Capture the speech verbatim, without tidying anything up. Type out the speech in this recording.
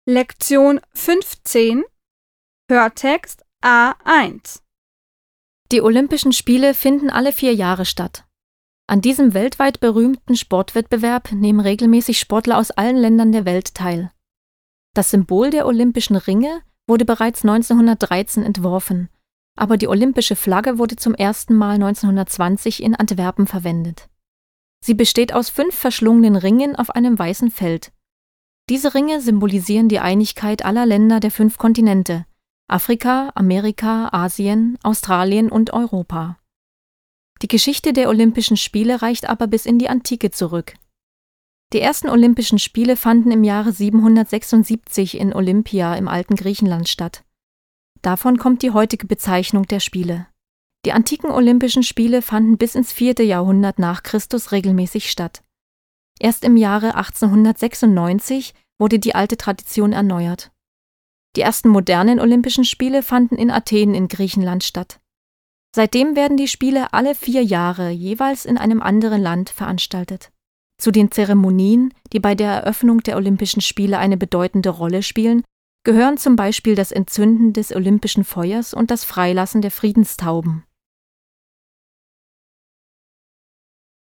Lektion fünfzehn Hörtext A eins. Die Olympischen Spiele finden alle vier Jahre statt. An diesem weltweit berühmten Sportwettbewerb nehmen regelmäßig Sportler aus allen Ländern der Welt teil. Das Symbol der Olympischen Ringe wurde bereits neunzehnhundertdreizehn entworfen, aber die olympische Flagge wurde zum ersten Mal neunzehnhundertzwanzig in Antwerpen verwendet. Sie besteht aus fünf verschlungenen Ringen auf einem weißen Feld. Diese Ringe symbolisieren die Einigkeit aller Länder der fünf Kontinente: Afrika, Amerika, Asien, Australien und Europa. Die Geschichte der Olympischen Spiele reicht aber bis in die Antike zurück. Die ersten Olympischen Spiele fanden im Jahre siebenhundertsechsundsiebzig in Olympia im alten Griechenland statt. Davon kommt die heutige Bezeichnung der Spiele. Die antiken Olympischen Spiele fanden bis ins vierte Jahrhundert nach Christus regelmäßig statt. Erst im Jahre achtzehnhundertsechsundneunzig wurde die alte Tradition erneuert. Die ersten modernen Olympischen Spiele fanden in Athen in Griechenland statt. Seitdem werden die Spiele alle vier Jahre jeweils in einem anderen Land veranstaltet. Zu den Zeremonien, die bei der Eröffnung der Olympischen Spiele eine bedeutende Rolle spielen, gehören zum Beispiel das Entzünden des Olympischen Feuers und das Freilassen der Friedenstauben.